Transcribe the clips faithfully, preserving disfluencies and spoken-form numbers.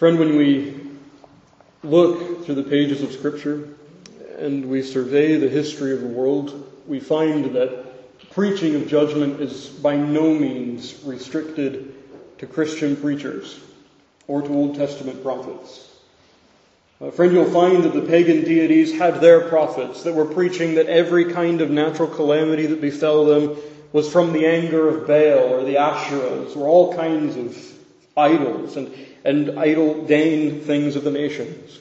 Friend, when we look through the pages of Scripture and we survey the history of the world, we find that preaching of judgment is by no means restricted to Christian preachers or to Old Testament prophets. Uh, friend, you'll find that the pagan deities had their prophets that were preaching that every kind of natural calamity that befell them was from the anger of Baal or the Asherahs or all kinds of idols and, and idol vain things of the nations.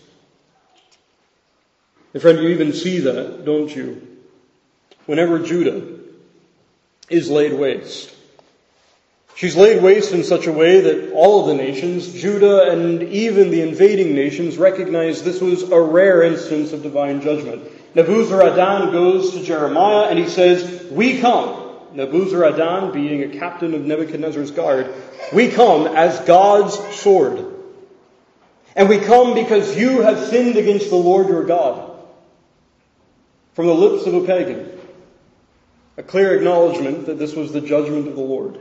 And friend, you even see that, don't you? Whenever Judah is laid waste. She's laid waste in such a way that all of the nations, Judah and even the invading nations, recognize this was a rare instance of divine judgment. Nebuzaradan goes to Jeremiah and he says, "We come." Nebuzaradan, being a captain of Nebuchadnezzar's guard, "We come as God's sword. And we come because you have sinned against the Lord your God." From the lips of a pagan, a clear acknowledgement that this was the judgment of the Lord.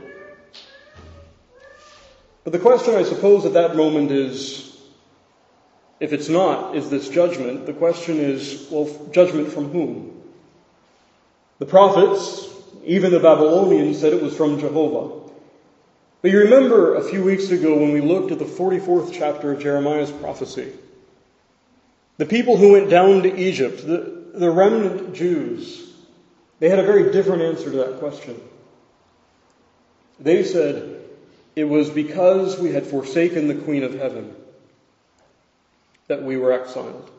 But the question, I suppose, at that moment is, if it's not, is this judgment? The question is, well, judgment from whom? The prophets, even the Babylonians, said it was from Jehovah. But you remember a few weeks ago when we looked at the forty-fourth chapter of Jeremiah's prophecy. The people who went down to Egypt, the, the remnant Jews, they had a very different answer to that question. They said, it was because we had forsaken the Queen of Heaven that we were exiled.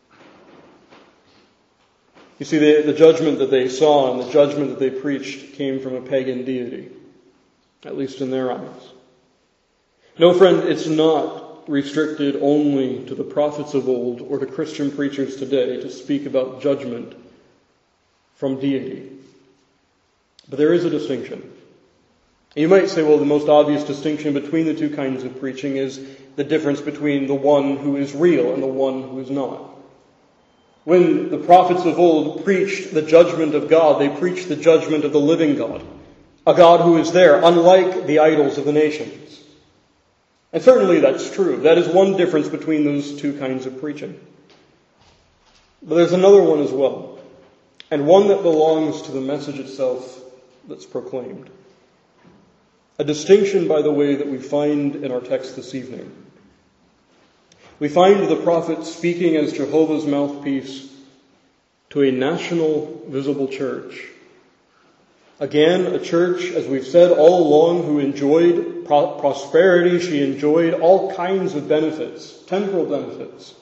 You see, the, the judgment that they saw and the judgment that they preached came from a pagan deity, at least in their eyes. No, friend, it's not restricted only to the prophets of old or to Christian preachers today to speak about judgment from deity. But there is a distinction. You might say, well, the most obvious distinction between the two kinds of preaching is the difference between the one who is real and the one who is not. When the prophets of old preached the judgment of God, they preached the judgment of the living God, a God who is there, unlike the idols of the nations. And certainly that's true. That is one difference between those two kinds of preaching. But there's another one as well, and one that belongs to the message itself that's proclaimed. A distinction, by the way, that we find in our text this evening. We find the prophet speaking as Jehovah's mouthpiece to a national visible church. Again, a church, as we've said all along, who enjoyed pro- prosperity. She enjoyed all kinds of benefits, temporal benefits.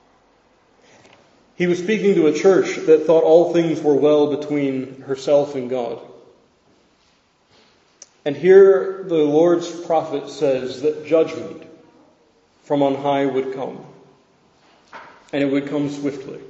He was speaking to a church that thought all things were well between herself and God. And here the Lord's prophet says that judgment from on high would come. And it would come swiftly.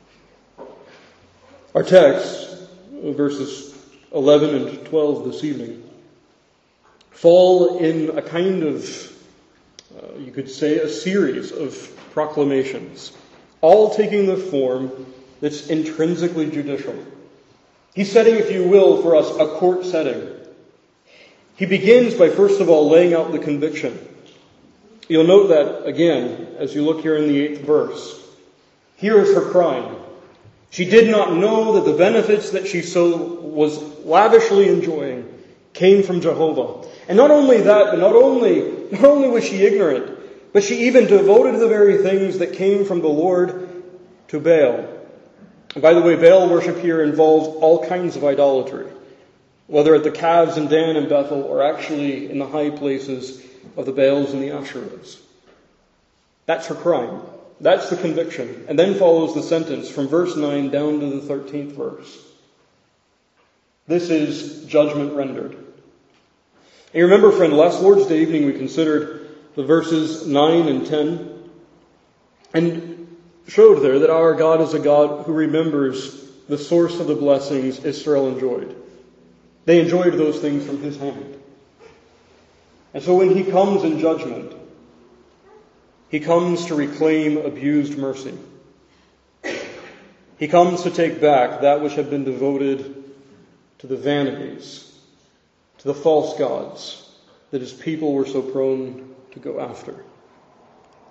Our text, verses eleven and twelve this evening, fall in a kind of, uh, you could say, a series of proclamations, all taking the form that's intrinsically judicial. He's setting, if you will, for us a court setting. He begins by, first of all, laying out the conviction. You'll note that, again, as you look here in the eighth verse. Here is her crime. She did not know that the benefits that she so was lavishly enjoying came from Jehovah. And not only that, but not only, not only was she ignorant, but she even devoted the very things that came from the Lord to Baal. And by the way, Baal worship here involves all kinds of idolatry, whether at the calves in Dan and Bethel or actually in the high places of the Baals and the Asherahs. That's her crime. That's the conviction. And then follows the sentence from verse nine down to the thirteenth verse. This is judgment rendered. And you remember, friend, last Lord's Day evening we considered the verses nine and ten and showed there that our God is a God who remembers the source of the blessings Israel enjoyed. They enjoyed those things from his hand. And so when he comes in judgment, he comes to reclaim abused mercy. He comes to take back that which had been devoted to the vanities, to the false gods that his people were so prone to go after.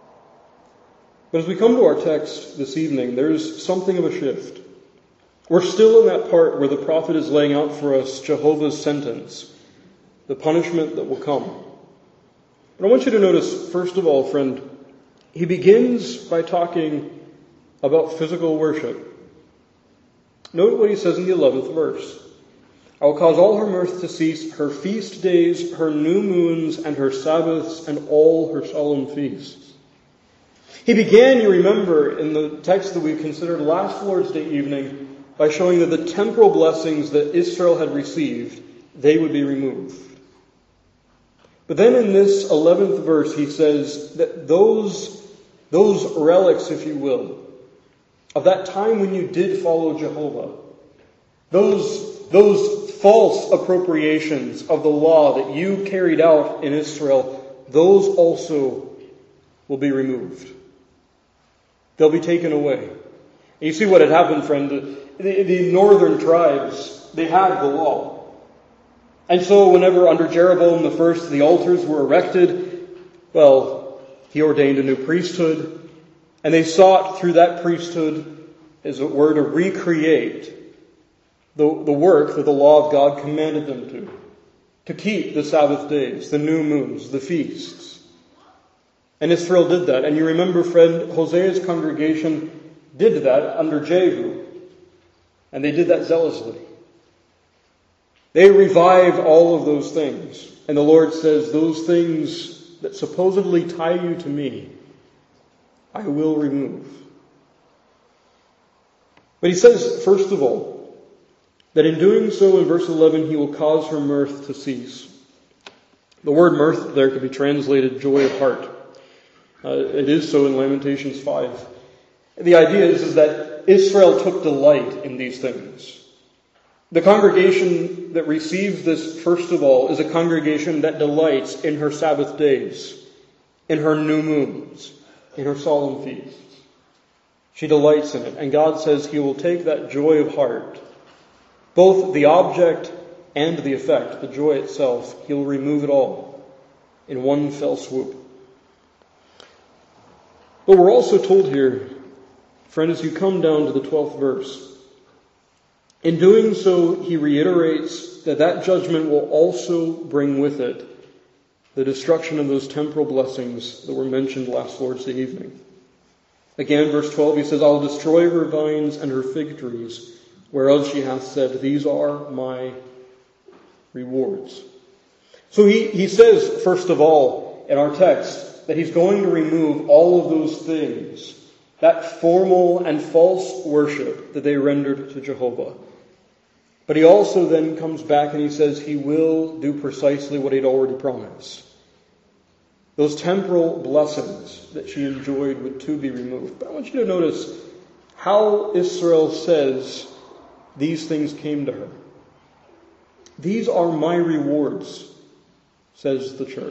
But as we come to our text this evening, there's something of a shift. We're still in that part where the prophet is laying out for us Jehovah's sentence, the punishment that will come. But I want you to notice, first of all, friend, he begins by talking about physical worship. Note what he says in the eleventh verse. I will cause all her mirth to cease, her feast days, her new moons, and her Sabbaths, and all her solemn feasts. He began, you remember, in the text that we considered last Lord's Day evening, by showing that the temporal blessings that Israel had received, they would be removed. But then in this eleventh verse, he says that those, those relics, if you will, of that time when you did follow Jehovah, those, those false appropriations of the law that you carried out in Israel, those also will be removed. They'll be taken away. And you see what had happened, friend. The, the northern tribes, they had the law. And so whenever under Jeroboam the first the altars were erected, well, he ordained a new priesthood. And they sought through that priesthood, as it were, to recreate the, the work that the law of God commanded them to. To keep the Sabbath days, the new moons, the feasts. And Israel did that. And you remember, friend, Hosea's congregation did that under Jehu. And they did that zealously. They revived all of those things. And the Lord says, those things that supposedly tie you to me, I will remove. But he says, first of all, that in doing so, in verse eleven, he will cause her mirth to cease. The word mirth there could be translated joy of heart. Uh, it is so in Lamentations five. The idea is, is that Israel took delight in these things. The congregation that receives this, first of all, is a congregation that delights in her Sabbath days, in her new moons, in her solemn feasts. She delights in it. And God says he will take that joy of heart, both the object and the effect, the joy itself, he will remove it all in one fell swoop. But we're also told here, friend, as you come down to the twelfth verse, in doing so, he reiterates that that judgment will also bring with it the destruction of those temporal blessings that were mentioned last Lord's Day evening. Again, verse twelve, he says, I will destroy her vines and her fig trees, whereas she hath said, these are my rewards. So he, he says, first of all, in our text, that he's going to remove all of those things, that formal and false worship that they rendered to Jehovah. But he also then comes back and he says he will do precisely what he'd already promised. Those temporal blessings that she enjoyed would too be removed. But I want you to notice how Israel says these things came to her. These are my rewards, says the church.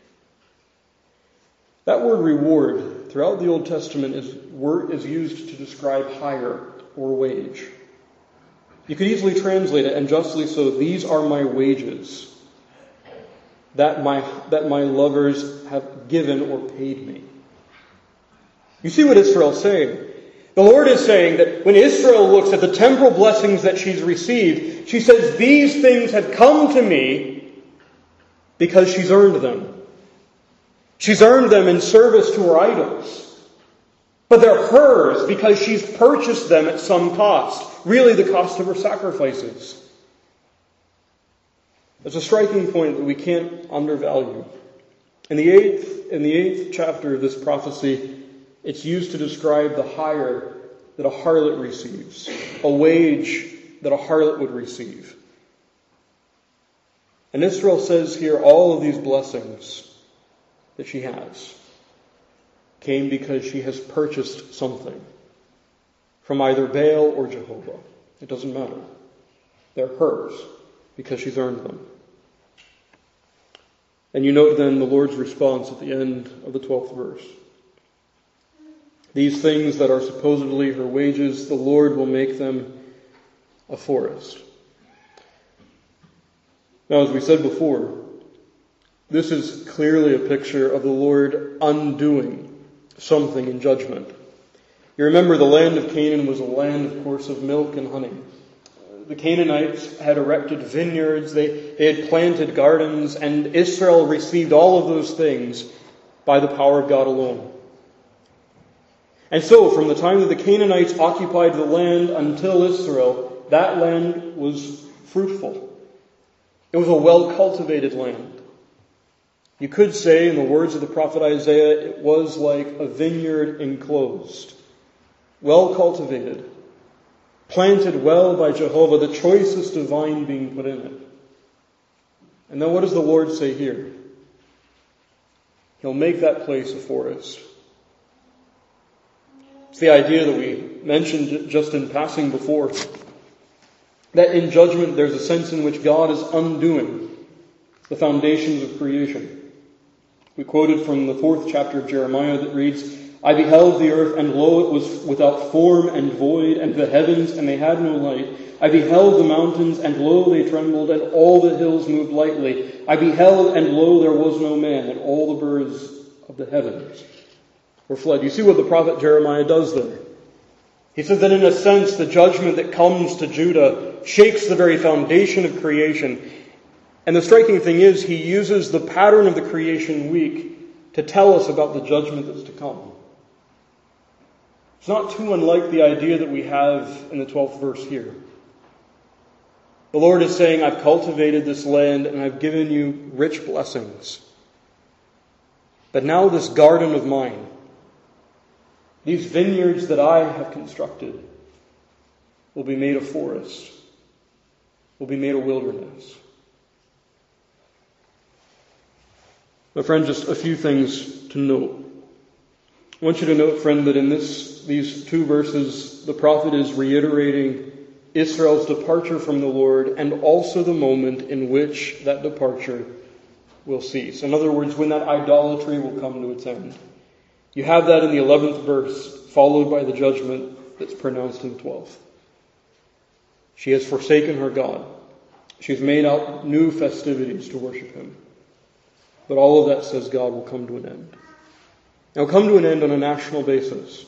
That word reward throughout the Old Testament is, word, is used to describe hire or wage. You could easily translate it, and justly so, these are my wages that my, that my lovers have given or paid me. You see what Israel's saying? The Lord is saying that when Israel looks at the temporal blessings that she's received, she says, these things have come to me because she's earned them. She's earned them in service to her idols. But they're hers because she's purchased them at some cost. Really the cost of her sacrifices. It's a striking point that we can't undervalue. In the eighth, in the eighth chapter of this prophecy, it's used to describe the hire that a harlot receives. A wage that a harlot would receive. And Israel says here all of these blessings that she has came because she has purchased something from either Baal or Jehovah. It doesn't matter. They're hers because she's earned them. And you note then the Lord's response at the end of the twelfth verse. These things that are supposedly her wages, the Lord will make them a forest. Now, as we said before, this is clearly a picture of the Lord undoing something in judgment. You remember the land of Canaan was a land, of course, of milk and honey. The Canaanites had erected vineyards, they, they had planted gardens, and Israel received all of those things by the power of God alone. And so, from the time that the Canaanites occupied the land until Israel, that land was fruitful. It was a well-cultivated land. You could say, in the words of the prophet Isaiah, it was like a vineyard enclosed. Well-cultivated. Planted well by Jehovah, the choicest of vine being put in it. And then what does the Lord say here? He'll make that place a forest. It's the idea that we mentioned just in passing before. That in judgment there's a sense in which God is undoing the foundations of creation. We quoted from the fourth chapter of Jeremiah that reads, I beheld the earth, and lo, it was without form and void, and the heavens, and they had no light. I beheld the mountains, and lo, they trembled, and all the hills moved lightly. I beheld, and lo, there was no man, and all the birds of the heavens were fled. You see what the prophet Jeremiah does there? He says that in a sense, the judgment that comes to Judah shakes the very foundation of creation. And the striking thing is, he uses the pattern of the creation week to tell us about the judgment that's to come. It's not too unlike the idea that we have in the twelfth verse here. The Lord is saying, I've cultivated this land and I've given you rich blessings. But now this garden of mine, these vineyards that I have constructed, will be made a forest, will be made a wilderness. My friend, just a few things to note. I want you to note, friend, that in this these two verses, the prophet is reiterating Israel's departure from the Lord and also the moment in which that departure will cease. In other words, when that idolatry will come to its end. You have that in the eleventh verse, followed by the judgment that's pronounced in the twelfth. She has forsaken her God. She's made out new festivities to worship him. But all of that, says God, will come to an end. Now come to an end on a national basis.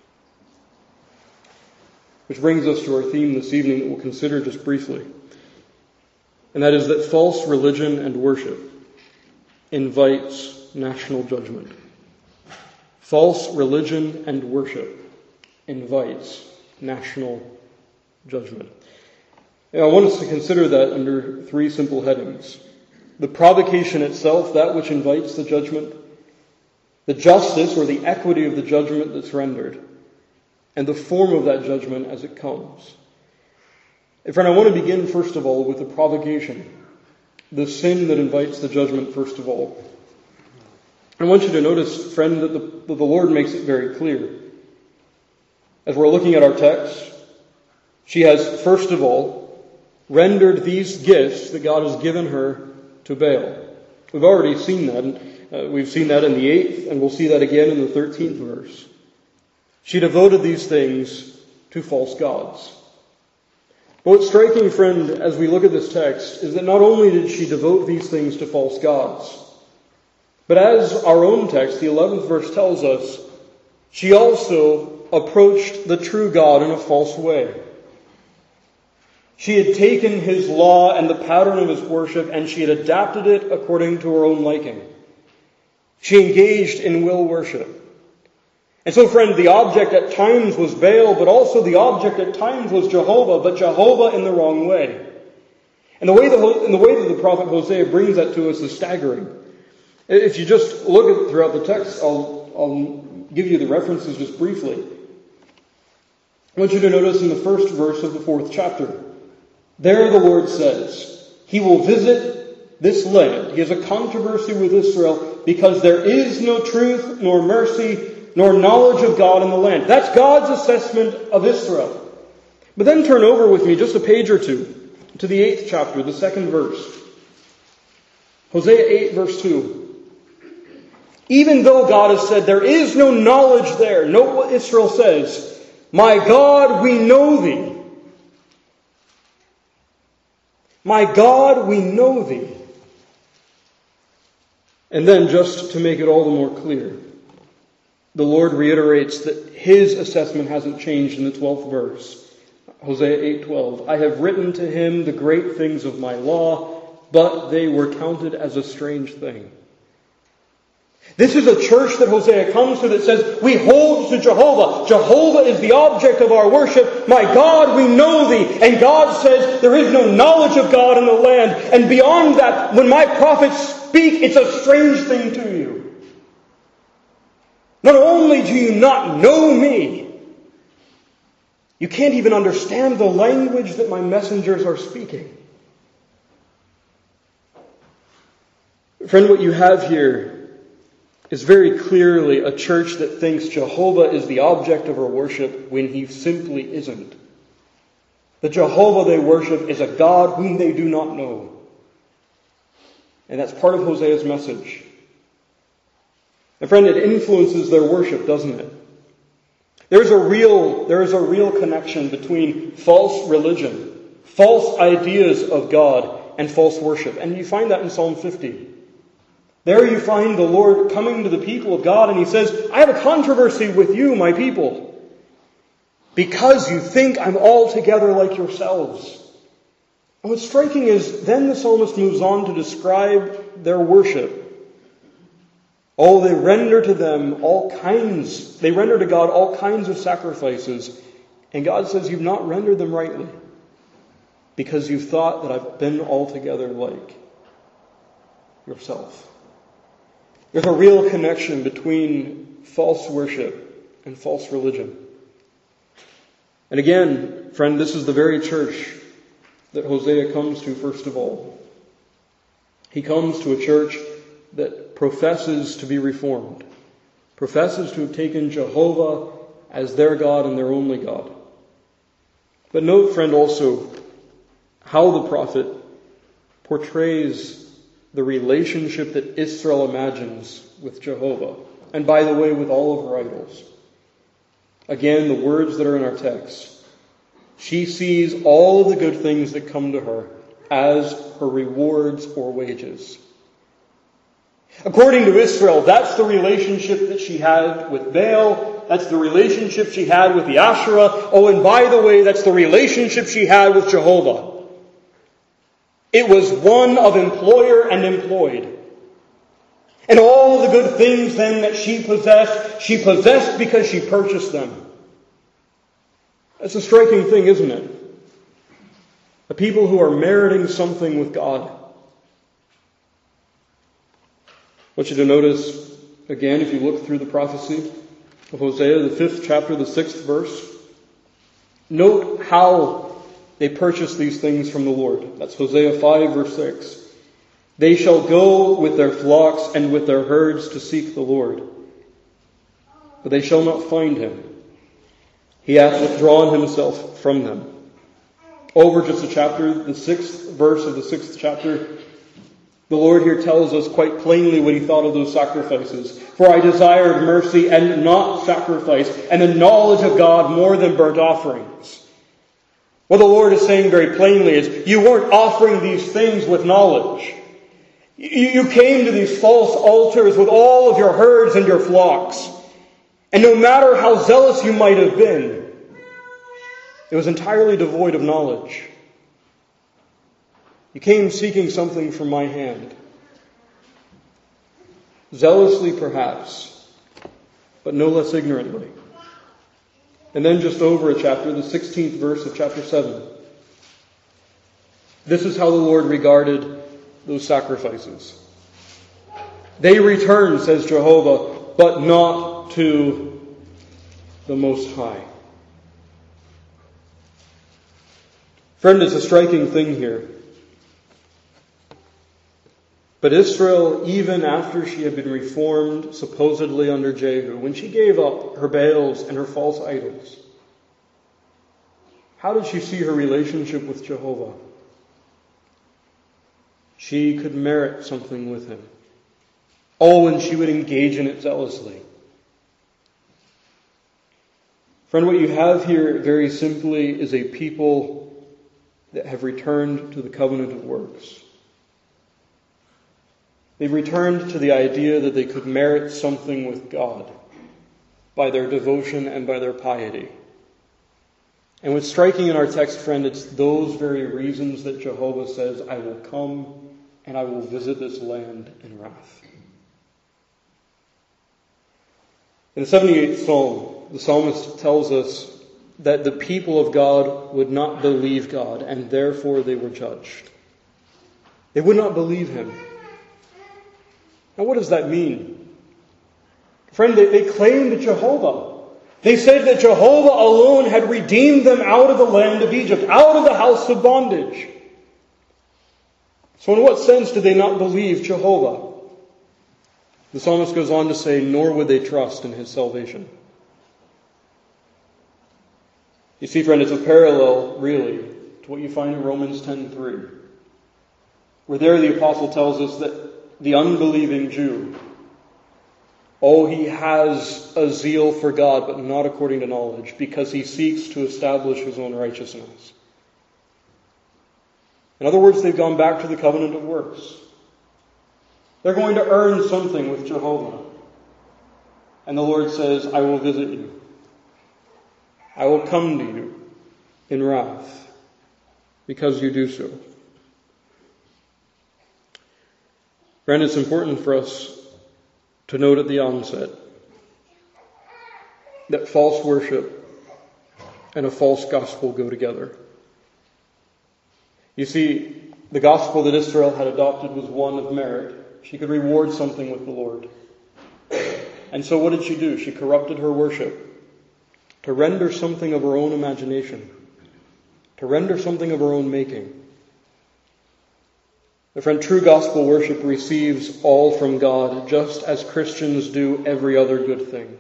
Which brings us to our theme this evening that we'll consider just briefly. And that is that false religion and worship invites national judgment. False religion and worship invites national judgment. And I want us to consider that under three simple headings. The provocation itself, that which invites the judgment. The justice or the equity of the judgment that's rendered, and the form of that judgment as it comes. And friend, I want to begin first of all with the provocation, the sin that invites the judgment first of all. I want you to notice, friend, that the, that the Lord makes it very clear. As we're looking at our text, she has first of all rendered these gifts that God has given her to Baal. We've already seen that. And, Uh, we've seen that in the eighth, and we'll see that again in the thirteenth verse. She devoted these things to false gods. But what's striking, friend, as we look at this text, is that not only did she devote these things to false gods, but as our own text, the eleventh verse tells us, she also approached the true God in a false way. She had taken his law and the pattern of his worship, and she had adapted it according to her own liking. She engaged in will worship. And so, friend, the object at times was Baal, but also the object at times was Jehovah, but Jehovah in the wrong way. And the way, the, and the, way that the prophet Hosea brings that to us is staggering. If you just look at it throughout the text, I'll, I'll give you the references just briefly. I want you to notice in the first verse of the fourth chapter, there the Lord says, He will visit this land. He has a controversy with Israel because there is no truth, nor mercy, nor knowledge of God in the land. That's God's assessment of Israel. But then turn over with me just a page or two to the eighth chapter, the second verse. Hosea eight, verse two. Even though God has said there is no knowledge there, note what Israel says. My God, we know thee. My God, we know thee. And then, just to make it all the more clear, the Lord reiterates that his assessment hasn't changed in the twelfth verse. Hosea eight twelve. I have written to him the great things of my law, but they were counted as a strange thing. This is a church that Hosea comes to that says, we hold to Jehovah. Jehovah is the object of our worship. My God, we know thee. And God says, there is no knowledge of God in the land. And beyond that, when my prophets speak, it's a strange thing to you. Not only do you not know me, you can't even understand the language that my messengers are speaking. Friend, what you have here is very clearly a church that thinks Jehovah is the object of her worship when he simply isn't. The Jehovah they worship is a God whom they do not know. And that's part of Hosea's message. And friend, it influences their worship, doesn't it? There's a real, there is a real connection between false religion, false ideas of God, and false worship. And you find that in Psalm fifty. There you find the Lord coming to the people of God, and he says, I have a controversy with you, my people, because you think I'm altogether like yourselves. And what's striking is, then the psalmist moves on to describe their worship. Oh, they render to them all kinds, they render to God all kinds of sacrifices. And God says, you've not rendered them rightly, because you've thought that I've been altogether like yourself. There's a real connection between false worship and false religion. And again, friend, this is the very church that Hosea comes to first of all. He comes to a church that professes to be reformed, professes to have taken Jehovah as their God and their only God. But note, friend, also how the prophet portrays the relationship that Israel imagines with Jehovah. And by the way, with all of her idols. Again, the words that are in our text. She sees all of the good things that come to her as her rewards or wages. According to Israel, that's the relationship that she had with Baal. That's the relationship she had with the Asherah. Oh, and by the way, that's the relationship she had with Jehovah. It was one of employer and employed. And all the good things then that she possessed, she possessed because she purchased them. That's a striking thing, isn't it? The people who are meriting something with God. I want you to notice, again, if you look through the prophecy of Hosea, the fifth chapter, the sixth verse, note how they purchase these things from the Lord. That's Hosea five, verse six. They shall go with their flocks and with their herds to seek the Lord, but they shall not find him. He hath withdrawn himself from them. Over just a chapter, the sixth verse of the sixth chapter, the Lord here tells us quite plainly what he thought of those sacrifices. For I desired mercy and not sacrifice, and the knowledge of God more than burnt offerings. What the Lord is saying very plainly is, you weren't offering these things with knowledge. You came to these false altars with all of your herds and your flocks. And no matter how zealous you might have been, it was entirely devoid of knowledge. You came seeking something from my hand. Zealously perhaps, but no less ignorantly. And then just over a chapter, the sixteenth verse of chapter seven. This is how the Lord regarded those sacrifices. They return, says Jehovah, but not to the Most High. Friend, it's a striking thing here. But Israel, even after she had been reformed, supposedly under Jehu, when she gave up her Baals and her false idols, how did she see her relationship with Jehovah? She could merit something with him. Oh, and she would engage in it zealously. Friend, what you have here very simply is a people that have returned to the covenant of works. They've returned to the idea that they could merit something with God. by their devotion and by their piety. And what's striking in our text, friend, it's those very reasons that Jehovah says, I will come and I will visit this land in wrath. In the seventy-eighth Psalm, the psalmist tells us that the people of God would not believe God, and therefore they were judged. They would not believe him. Now what does that mean? Friend, they, they claimed Jehovah. They said that Jehovah alone had redeemed them out of the land of Egypt, out of the house of bondage. So in what sense did they not believe Jehovah? The psalmist goes on to say, nor would they trust in his salvation. You see, friend, it's a parallel, really, to what you find in Romans ten three, where there the apostle tells us that the unbelieving Jew, oh, he has a zeal for God, but not according to knowledge, because he seeks to establish his own righteousness. In other words, they've gone back to the covenant of works. They're going to earn something with Jehovah. And the Lord says, I will visit you. I will come to you in wrath, because you do so. Friend, it's important for us to note at the onset that false worship and a false gospel go together. You see, the gospel that Israel had adopted was one of merit. She could reward something with the Lord. And so what did she do? She corrupted her worship to render something of her own imagination, to render something of her own making. My friend, true gospel worship receives all from God, just as Christians do every other good thing.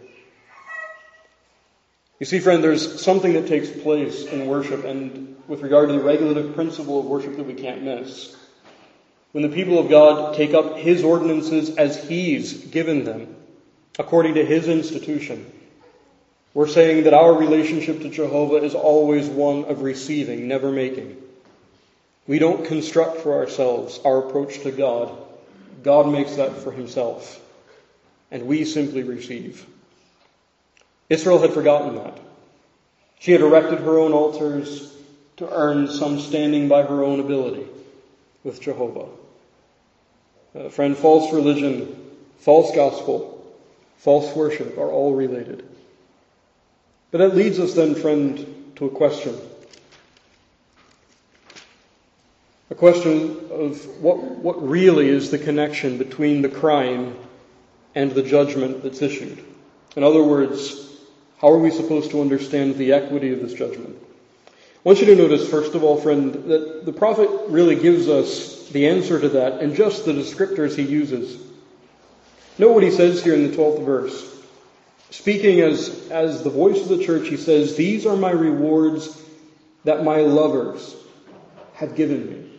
You see, friend, there's something that takes place in worship, and with regard to the regulative principle of worship that we can't miss. When the people of God take up His ordinances as He's given them, according to His institution, we're saying that our relationship to Jehovah is always one of receiving, never making. We don't construct for ourselves our approach to God. God makes that for Himself, and we simply receive. Israel had forgotten that. She had erected her own altars to earn some standing by her own ability with Jehovah. Uh, friend, false religion, false gospel, false worship are all related. But that leads us then, friend, to a question. A question of what, what really is the connection between the crime and the judgment that's issued. In other words, how are we supposed to understand the equity of this judgment? I want you to notice, first of all, friend, that the prophet really gives us the answer to that and just the descriptors he uses. Note what he says here in the twelfth verse. Speaking as, as the voice of the church, he says, "These are my rewards that my lovers have given me."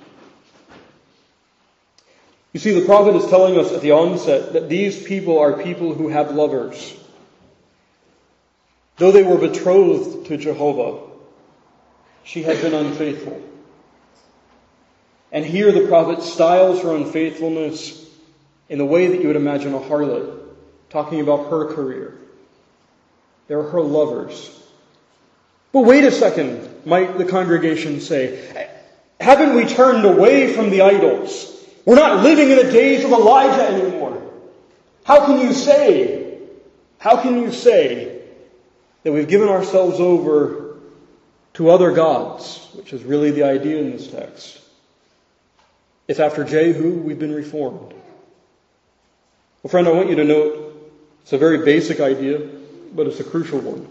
You see, the prophet is telling us at the onset that these people are people who have lovers. Though they were betrothed to Jehovah, she had been unfaithful. And here the prophet styles her unfaithfulness in the way that you would imagine a harlot, talking about her career. They're her lovers. But wait a second, might the congregation say. Haven't we turned away from the idols? We're not living in the days of Elijah anymore. How can you say, how can you say that we've given ourselves over to other gods, which is really the idea in this text, if after Jehu we've been reformed? Well, friend, I want you to note, it's a very basic idea, but it's a crucial one.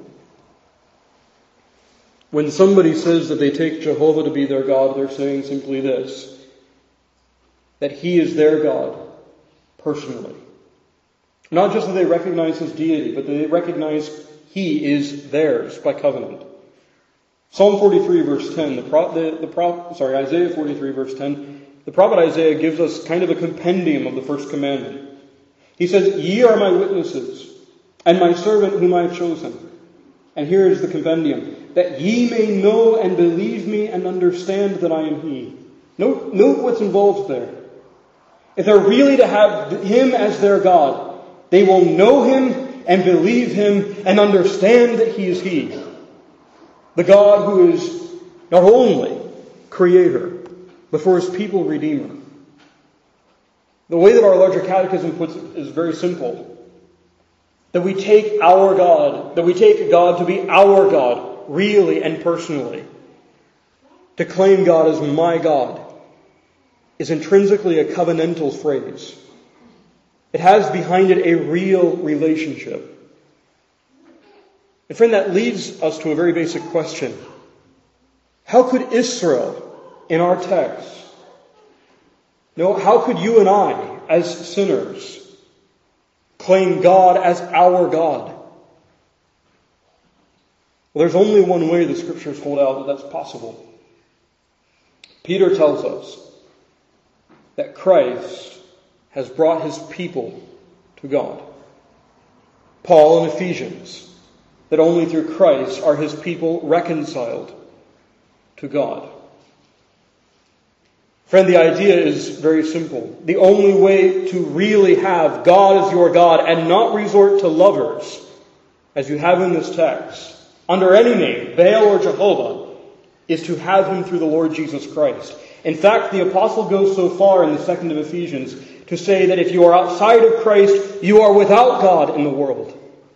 When somebody says that they take Jehovah to be their God, they're saying simply this, that He is their God personally. Not just that they recognize His deity, but that they recognize He is theirs by covenant. Psalm forty-three verse ten, the, pro, the, the pro, sorry, Isaiah forty-three verse ten, the prophet Isaiah gives us kind of a compendium of the first commandment. He says, "Ye are my witnesses, and my servant whom I have chosen." And here is the compendium, "that ye may know and believe me and understand that I am He." Note, note what's involved there. If they're really to have Him as their God, they will know Him and believe Him and understand that He is He. The God who is not only Creator, but for His people Redeemer. The way that our larger catechism puts it is very simple. That we take our God, that we take God to be our God, really and personally. To claim God as my God is intrinsically a covenantal phrase. It has behind it a real relationship. And friend, that leads us to a very basic question. How could Israel, in our text, no, how could you and I, as sinners, claim God as our God? Well, there's only one way the Scriptures hold out that that's possible. Peter tells us that Christ has brought His people to God. Paul in Ephesians, that only through Christ are His people reconciled to God. Friend, the idea is very simple. The only way to really have God as your God and not resort to lovers, as you have in this text, under any name, Baal or Jehovah, is to have Him through the Lord Jesus Christ. In fact, the apostle goes so far in the second of Ephesians to say that if you are outside of Christ, you are without God in the world.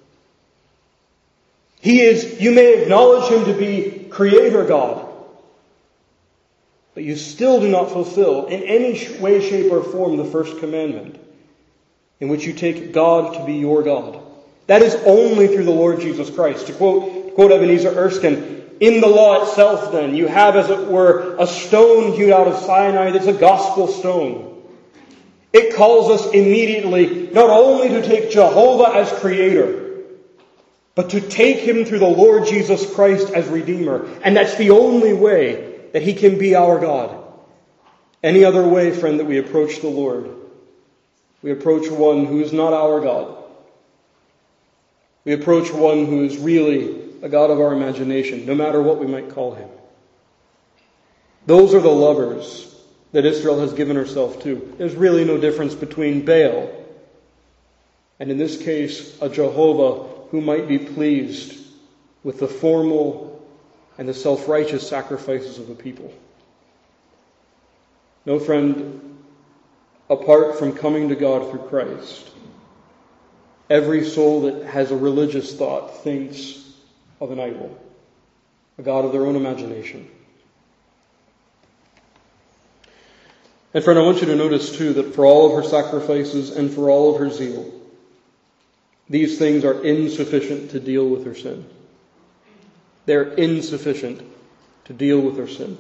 He is, you may acknowledge Him to be Creator God, but you still do not fulfill in any way, shape, or form the first commandment, in which you take God to be your God. That is only through the Lord Jesus Christ. To quote, to quote Ebenezer Erskine, in the law itself, then, you have, as it were, a stone hewed out of Sinai that's a gospel stone. It calls us immediately not only to take Jehovah as Creator, but to take Him through the Lord Jesus Christ as Redeemer. And that's the only way that He can be our God. Any other way, friend, that we approach the Lord, we approach one who is not our God. We approach one who is really a God of our imagination, no matter what we might call Him. Those are the lovers that Israel has given herself to. There's really no difference between Baal and, in this case, a Jehovah who might be pleased with the formal and the self-righteous sacrifices of the people. No, friend, apart from coming to God through Christ, every soul that has a religious thought thinks of an idol, a god of their own imagination. And friend, I want you to notice too that for all of her sacrifices and for all of her zeal, these things are insufficient to deal with her sin. They're insufficient to deal with her sin.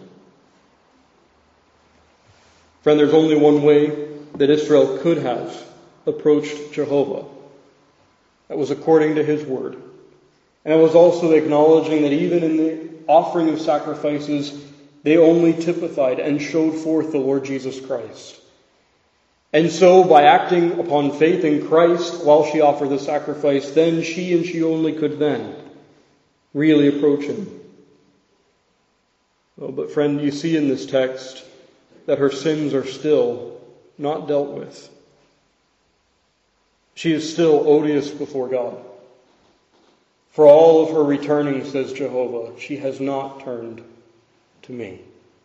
Friend, there's only one way that Israel could have approached Jehovah. That was according to His word. And it was also acknowledging that even in the offering of sacrifices, they only typified and showed forth the Lord Jesus Christ. And so, by acting upon faith in Christ while she offered the sacrifice, then she and she only could then really approach Him. Oh, but friend, you see in this text that her sins are still not dealt with. She is still odious before God. For all of her returning, says Jehovah, she has not turned to me.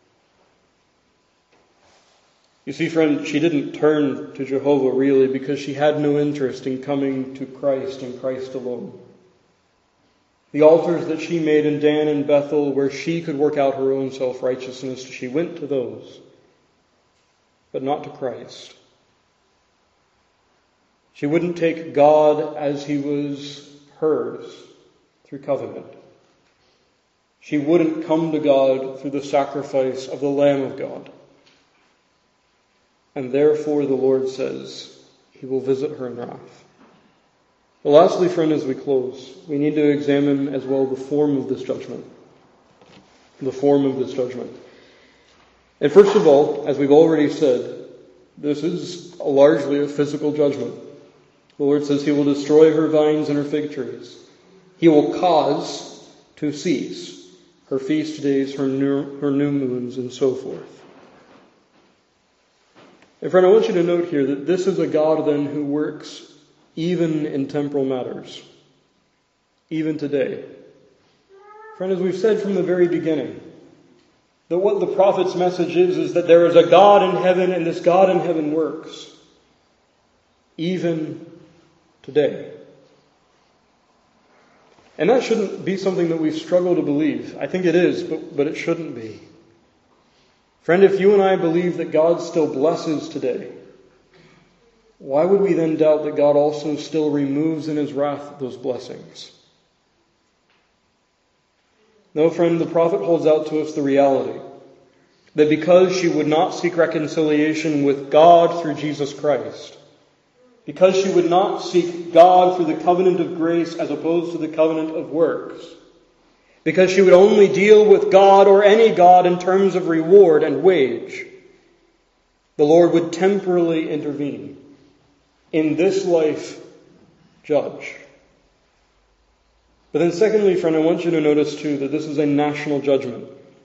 You see, friend, she didn't turn to Jehovah really because she had no interest in coming to Christ and Christ alone. The altars that she made in Dan and Bethel, where she could work out her own self-righteousness, she went to those, but not to Christ. She wouldn't take God as He was hers through covenant. She wouldn't come to God through the sacrifice of the Lamb of God. And therefore, the Lord says, He will visit her in wrath. But lastly, friend, as we close, we need to examine as well the form of this judgment. The form of this judgment. And first of all, as we've already said, this is a largely a physical judgment. The Lord says He will destroy her vines and her fig trees. He will cause to cease her feast days, her new, her new moons, and so forth. And friend, I want you to note here that this is a God then who works even in temporal matters, even today. Friend, as we've said from the very beginning, that what the prophet's message is, is that there is a God in heaven, and this God in heaven works, even today. And that shouldn't be something that we struggle to believe. I think it is, but, but it shouldn't be. Friend, if you and I believe that God still blesses today, why would we then doubt that God also still removes in His wrath those blessings? No, friend, the prophet holds out to us the reality that because she would not seek reconciliation with God through Jesus Christ, because she would not seek God through the covenant of grace as opposed to the covenant of works, because she would only deal with God or any God in terms of reward and wage, the Lord would temporarily intervene. In this life, judge. But then secondly, friend, I want you to notice too that this is a national judgment.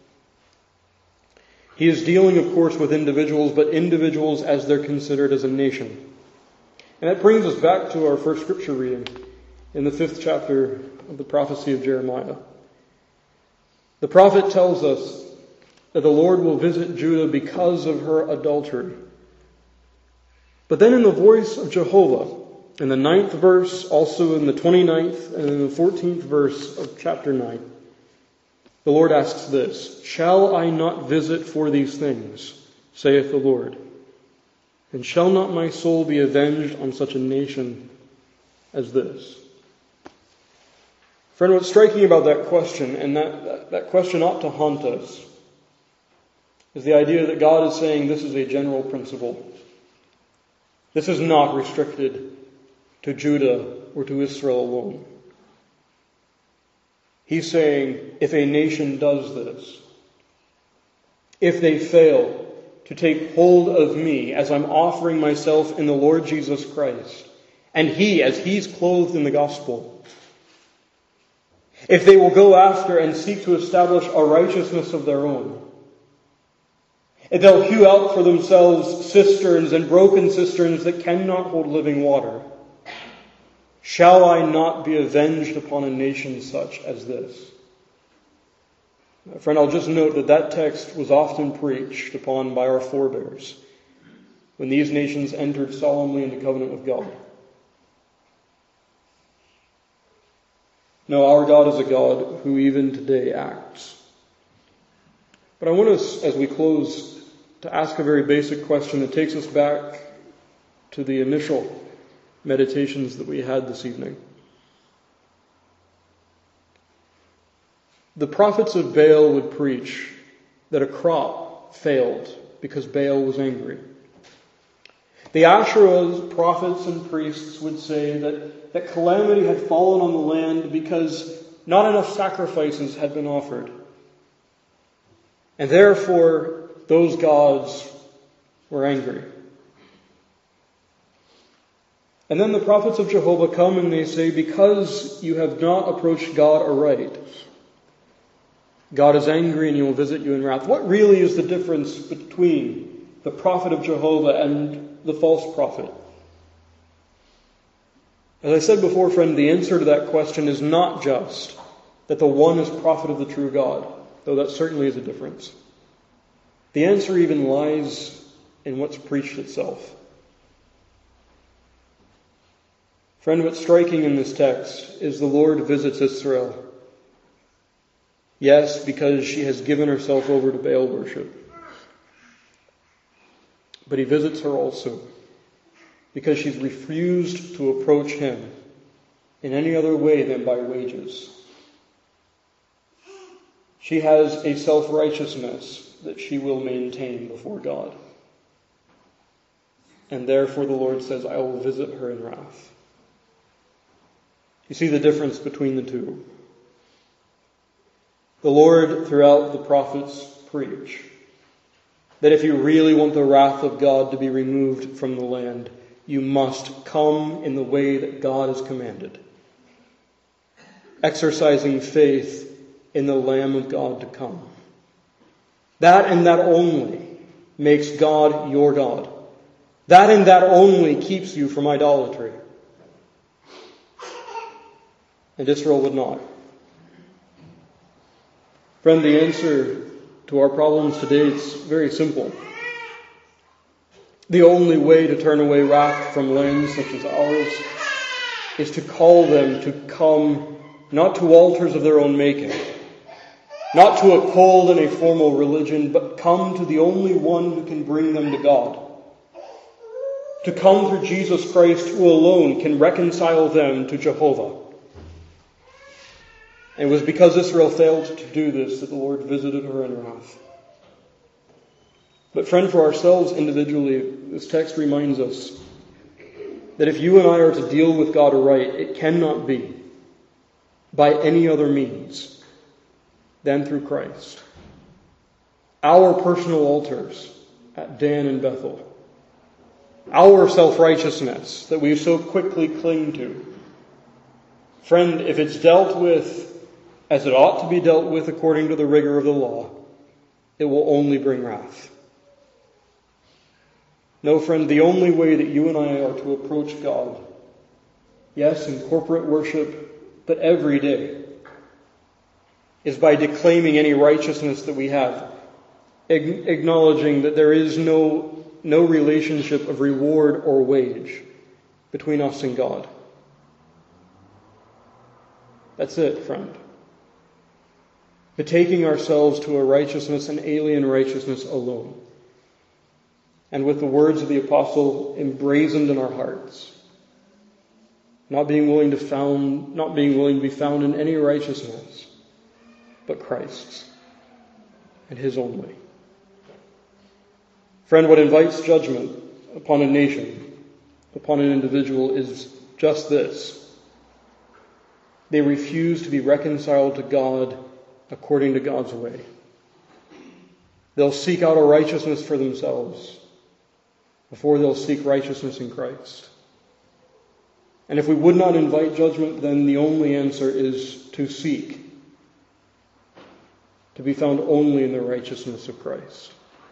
He is dealing, of course, with individuals, but individuals as they're considered as a nation. And that brings us back to our first scripture reading in the fifth chapter of the prophecy of Jeremiah. The prophet tells us that the Lord will visit Judah because of her adultery. But then in the voice of Jehovah, in the ninth verse, also in the twenty-ninth, and in the fourteenth verse of chapter nine, the Lord asks this, "Shall I not visit for these things, saith the Lord? And shall not my soul be avenged on such a nation as this?" Friend, what's striking about that question, and that, that, that question ought to haunt us, is the idea that God is saying this is a general principle. This is not restricted to Judah or to Israel alone. He's saying, if a nation does this, if they fail to take hold of me as I'm offering myself in the Lord Jesus Christ, and He as He's clothed in the gospel, if they will go after and seek to establish a righteousness of their own, if they'll hew out for themselves cisterns and broken cisterns that cannot hold living water, shall I not be avenged upon a nation such as this? Friend, I'll just note that that text was often preached upon by our forebears when these nations entered solemnly into covenant with God. No, our God is a God who even today acts. But I want us, as we close, to ask a very basic question that takes us back to the initial meditations that we had this evening. The prophets of Baal would preach that a crop failed because Baal was angry. The Asherah's prophets and priests would say that, that calamity had fallen on the land because not enough sacrifices had been offered. And therefore, those gods were angry. And then the prophets of Jehovah come and they say, because you have not approached God aright, God is angry and He will visit you in wrath. What really is the difference between the prophet of Jehovah and the false prophet? As I said before, friend, the answer to that question is not just that the one is prophet of the true God, though that certainly is a difference. The answer even lies in what's preached itself. Friend, what's striking in this text is the Lord visits Israel. Yes, because she has given herself over to Baal worship. But He visits her also because she's refused to approach Him in any other way than by wages. She has a self-righteousness that she will maintain before God. And therefore the Lord says, I will visit her in wrath. You see the difference between the two. The Lord, throughout the prophets, preach that if you really want the wrath of God to be removed from the land, you must come in the way that God has commanded, exercising faith in the Lamb of God to come. That and that only makes God your God. That and that only keeps you from idolatry. and Israel would not. Friend, the answer to our problems today is very simple. The only way to turn away wrath from lands such as ours is to call them to come not to altars of their own making, not to a cold and a formal religion, but come to the only one who can bring them to God. To come through Jesus Christ, who alone can reconcile them to Jehovah. And it was because Israel failed to do this that the Lord visited her in wrath. But friend, for ourselves individually, this text reminds us that if you and I are to deal with God aright, it cannot be by any other means than through Christ. Our personal altars at Dan and Bethel, our self-righteousness that we so quickly cling to, friend, if it's dealt with as it ought to be dealt with according to the rigor of the law, it will only bring wrath. No, friend, the only way that you and I are to approach God, yes, in corporate worship, but every day, is by declaiming any righteousness that we have, acknowledging that there is no, no relationship of reward or wage between us and God. That's it, friend. Betaking ourselves to a righteousness, an alien righteousness alone. And with the words of the apostle emblazoned in our hearts, not being willing to found, not being willing to be found in any righteousness but Christ's and His only. Friend, what invites judgment upon a nation, upon an individual, is just this. They refuse to be reconciled to God according to God's way. They'll seek out a righteousness for themselves before they'll seek righteousness in Christ. And if we would not invite judgment, then the only answer is to seek to be found only in the righteousness of Christ.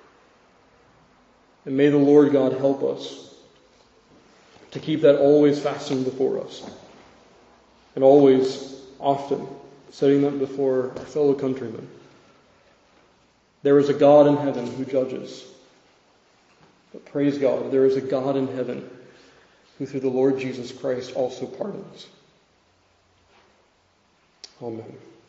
And may the Lord God help us to keep that always fastened before us, and always, often, setting that before our fellow countrymen. There is a God in heaven who judges. But praise God, there is a God in heaven who through the Lord Jesus Christ also pardons. Amen.